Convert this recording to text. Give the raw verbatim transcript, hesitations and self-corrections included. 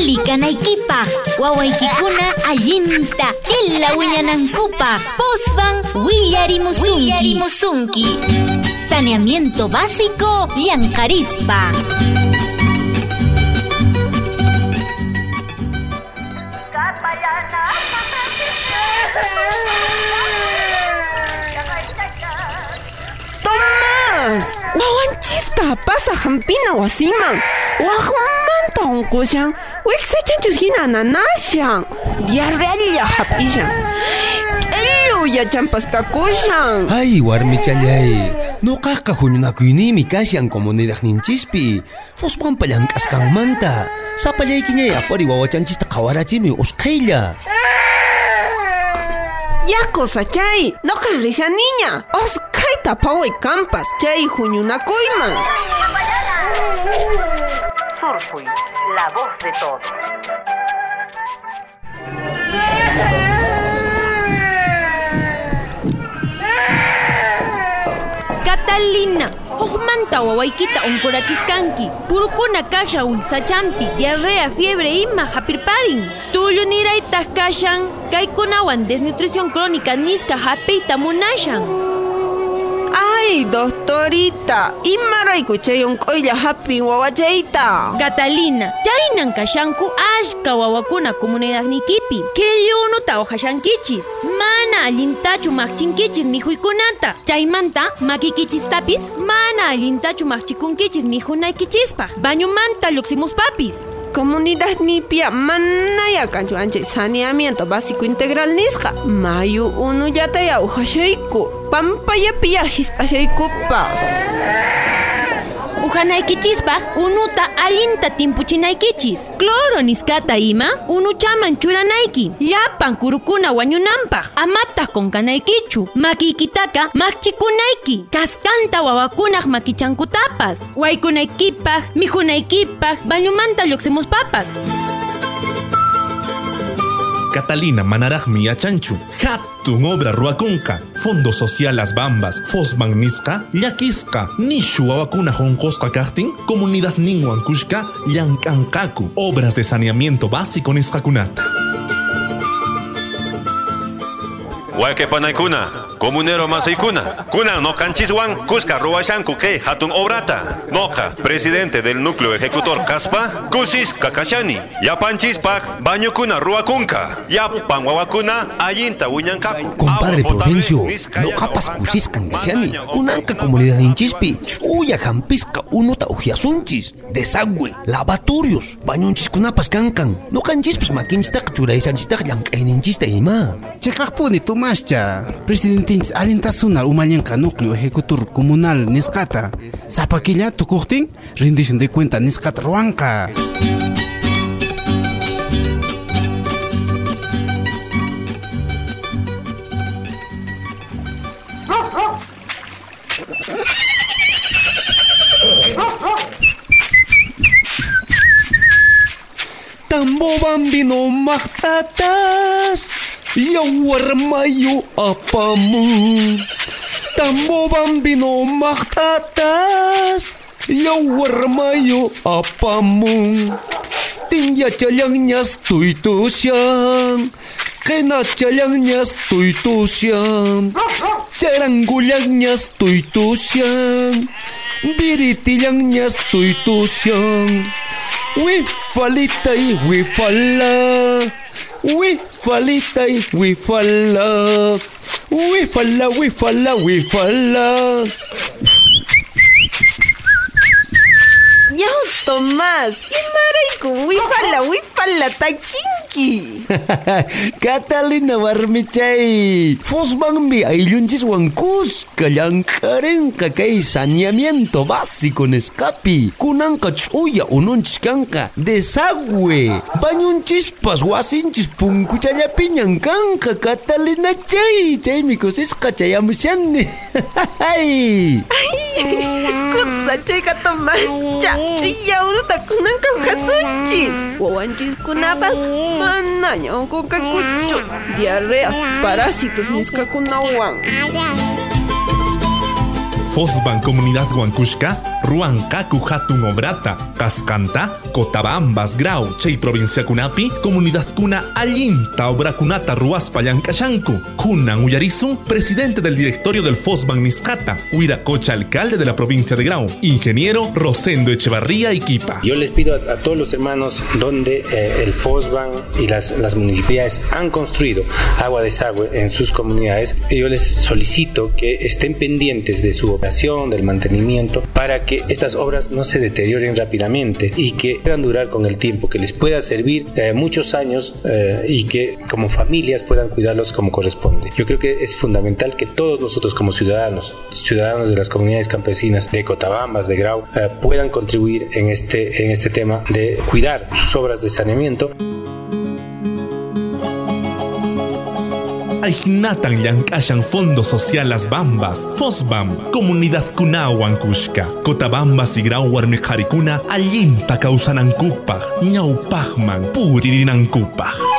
Ali kanaykipaq, wawaykikuna allinta chilla wiñanankupaq, Fosban willarimusunki. Willarimusunki. Saneamiento básico Llankarispa. Tomás, wawanchista pasa hampina wasiman. Waqmanta unqushan, wiksachanchus hina nanashan. Diarrea hapishan. Q'illuya champaskakushan. Ay, warmichallay. Nuqaqa huñunakuynimi kashan comunidadninchispi. Fosbanpa llank'asqanmanta. Sapallaykiñay apari wawachanchista qhawarachimi usqhaylla. Yaku sachay, noqan risaniña. Osqhayta phaway kampas chay huñunakuyman. Surfuy, la voz de todos. Catalina, hukmanta wawaykita unkurachiskanki. Purukuna kasha wiksachampi, diarrea, fiebre ima hapirparin. Tullu niraytaq kashan, kaykunawan desnutrición crónica nisqa hapiyta munashan. Ay, doctorita, imarayku chay unq'uylla hapin wawachayta. Catalina, chaynan kashanku ashka wawakuna comunidadnikipi. Q'illunuta uhashankichis. Mana allintachu maqchinkichis mijuykunata. Chaymanta makikichistapis mana allintachu maqchikunkichis mijunaykichispaq. Bañumanta lluqsimuspapis. Comunidadnipia manaya kanchu anchay saneamiento básico integral nisqa. Mayu unullataya uhashayku. Pampayapiya hisp'ashaykupas. Uhanaykichispaq unuta allinta timpuchinaykichis. Cloro niskata ima unuchaman churanayki. Llapan kurukuna wañunanpaq. Amataq qunqanaykichu. Makiykitaqa maqchikunayki. Kaskanta wawakunaq makichankutapas. Waykunaykipaq, mijunaykipaq, bañumanta lluqsimuspapas. Catalina manaraqmi yachanchu. Hatun obra ruakunqa. Fondo Social Las Bambas, Fosban nisqa, llakisqa, nishu wawakuna honqosqa kaqtin, comunidad ninwan kushqa, llankanqaku. Obras de saneamiento básico nisqakunata. Wayqipanaykuna, comunero masiykuna, kunan noqanchiswan kuska ruwashanku kay hatun obrata. Noqa, presidente del núcleo ejecutor kaspa, kusisqa kashani. Yapanchispaq bañukuna ruwakunqa. Yapan wawakuna allinta wiñanqaku. Compadre Prudencio, noqapas kusisqan kashani. Kunanqa comunidadninchispi ch'uya hampisqa unuta ujiasunchis. Desagüe, lavatorios, bañunchiskunapas kankan. Noqanchispis makinchitaqa churaysanchitaqa llank'ayninchista ima. Chaqaqpuni Tomascha, presidentinchis allintasuna umallanqa núcleo ejecutor comunal nisqata. Sapakilla tukuqtin rendición de cuenta nisqata ruwanqa. Tambo bambino maqtatas yawarmayo apamun. Tambo bambino maqtatas yawarmayo apamun. Tinya chalanñas tuytusyan, qina chalanñas tuytusyan, charangullañas tuytusyan, biritillañas tuytusyan. Wifalitay wifala, wifalitay wifala, wifala wifala wifala. Yaw, Tomás, imarayku wifala wifala takinki. Catalina warmichay, Fosbanmi ayllunchis kuska llankarinqa kay saneamiento básico nisqapi. Kunanqa ch'uya ununchis kanqa desagüe. Bañunchispas wasinchis punkuchallapiñan kanqa Catalina chay. Chaymi kusisqa chayamushani. Ay, kusa chayqa Tomascha, ch'uyawruta kunanqa hasunchis. Wawanchiskunapas manaña unqunqakuchu. Diarreas, parásitos nisqakunawan. Fosban Comunidad Huancushka, ruankaku hatun obrata Kascanta, Cotabambas, Grau, Chay provincia kunapi, comunidad kuna allinta obrakunata ruaspa llankashanku. Kunan Uyarisun, presidente del directorio del Fosban Niscata, Huiracocha, alcalde de la provincia de Grau, ingeniero Rosendo Echevarría Iquipa. Yo les pido a, a todos los hermanos donde eh, el Fosban y las, las municipalidades han construido agua de desagüe en sus comunidades, yo les solicito que estén pendientes de su operación, del mantenimiento, para que estas obras no se deterioren rápidamente y que puedan durar con el tiempo, que les pueda servir eh, muchos años eh, y que como familias puedan cuidarlos como corresponde. Yo creo que es fundamental que todos nosotros como ciudadanos, ciudadanos de las comunidades campesinas de Cotabambas, de Grau, eh, puedan contribuir en este, en este tema de cuidar sus obras de saneamiento. Aijnatan llankashan Fondo Social Las Bambas, Fosbam, Comunidad Kunawan Kushka, Cotabambas y Grau Warmijarikuna, allinta causanankupa, ñaupajman, puririnankupaj.